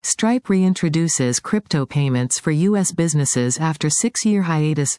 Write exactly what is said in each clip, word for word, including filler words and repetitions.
Stripe reintroduces crypto payments for U S businesses after six-year hiatus.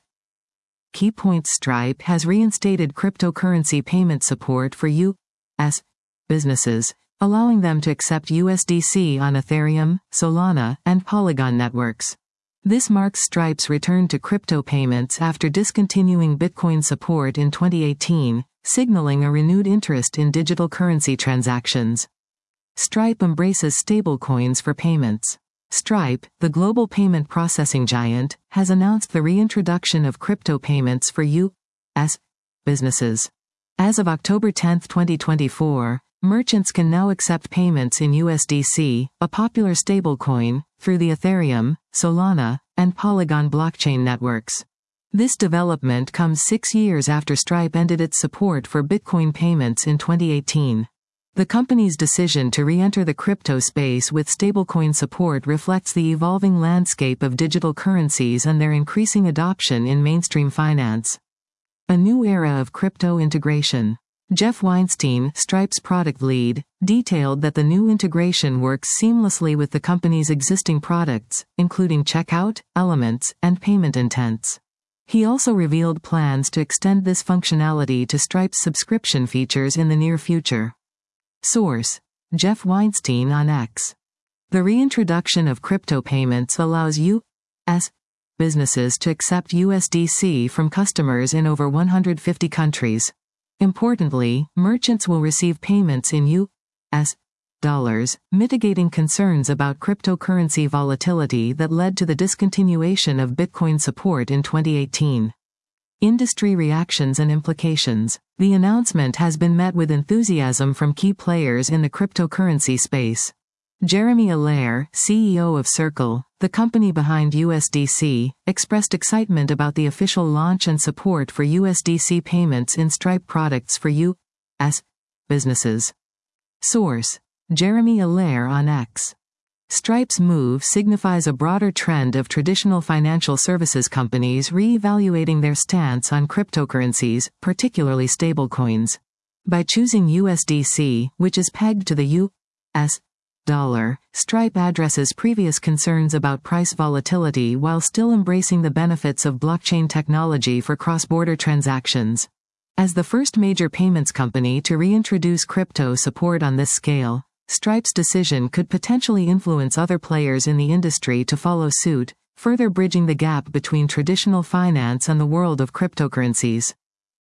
Key points: Stripe has reinstated cryptocurrency payment support for U S businesses, allowing them to accept U S D C on Ethereum, Solana, and Polygon networks. This marks Stripe's return to crypto payments after discontinuing Bitcoin support in twenty eighteen, signaling a renewed interest in digital currency transactions. Stripe embraces stablecoins for payments. Stripe, the global payment processing giant, has announced the reintroduction of crypto payments for U S businesses. As of October tenth, twenty twenty-four, merchants can now accept payments in U S D C, a popular stablecoin, through the Ethereum, Solana, and Polygon blockchain networks. This development comes six years after Stripe ended its support for Bitcoin payments in twenty eighteen. The company's decision to re-enter the crypto space with stablecoin support reflects the evolving landscape of digital currencies and their increasing adoption in mainstream finance. A new era of crypto integration. Jeff Weinstein, Stripe's product lead, detailed that the new integration works seamlessly with the company's existing products, including checkout, elements, and payment intents. He also revealed plans to extend this functionality to Stripe's subscription features in the near future. Source: Jeff Weinstein on X. The reintroduction of crypto payments allows U S businesses to accept U S D C from customers in over one hundred fifty countries. Importantly, merchants will receive payments in U S dollars, mitigating concerns about cryptocurrency volatility that led to the discontinuation of Bitcoin support in twenty eighteen. Industry reactions and implications. The announcement has been met with enthusiasm from key players in the cryptocurrency space. Jeremy Allaire, C E O of Circle, the company behind U S D C, expressed excitement about the official launch and support for U S D C payments in Stripe products for U S businesses. Source: Jeremy Allaire on X. Stripe's move signifies a broader trend of traditional financial services companies re-evaluating their stance on cryptocurrencies, particularly stablecoins. By choosing U S D C, which is pegged to the U S dollar, Stripe addresses previous concerns about price volatility while still embracing the benefits of blockchain technology for cross-border transactions. As the first major payments company to reintroduce crypto support on this scale, Stripe's decision could potentially influence other players in the industry to follow suit, further bridging the gap between traditional finance and the world of cryptocurrencies.